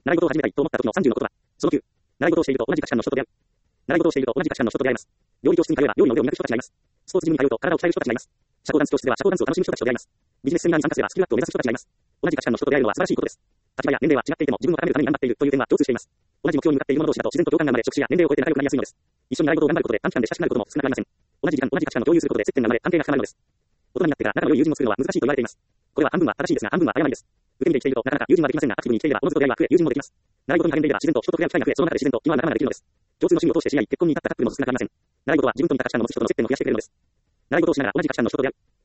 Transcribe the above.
習い事を始めたいと思った時の30のことは、その9、習い事をしていると同じ価値観の人と出会う。習い事をしていると同じ価値観の人と出会います。料理教室に通えば料理の腕を磨く人たちがいます。スポーツジムに通うと体を鍛える人たちがいます。社交ダンス教室では社交ダンスを楽しむ人たちと出会います。ビジネスセミナーに参加すればスキルアップを目指す人たちがいます。同じ価値観の人と出会えるのは素晴らしいことです。立場や年齢は違っていても自分を高めるために頑張っているという点は共通しています。同じ目標に向かっている者同士だと自然と共感が生まれ、職種や年齢を超えて仲良くなりやすいのです。一緒に習い事を頑張ることで短期間で親しくなることも少なくありません。同じ時間、同じ価値観を共有することで接点が生まれ、関係が深まるのです。大人になってから仲の良い友人を作るのは難しいと言われています。これは半分は正しいですが半分は誤りです。受け身で生きているとなかなか友人はできませんが、アクティブに生きていればおのずと出会いは増え、友人もできます。習い事に励んでいれば自然と人と触れ合う機会が増え、その中で自然と気の合う仲間ができるのです。共通の趣味を通して知り合い、結婚に至ったカップルも少なくありません。習い事は自分と似た価値観の持つ人との接点を増やしてくれるのです。習い事をしながら同じ価値観の人と出会う。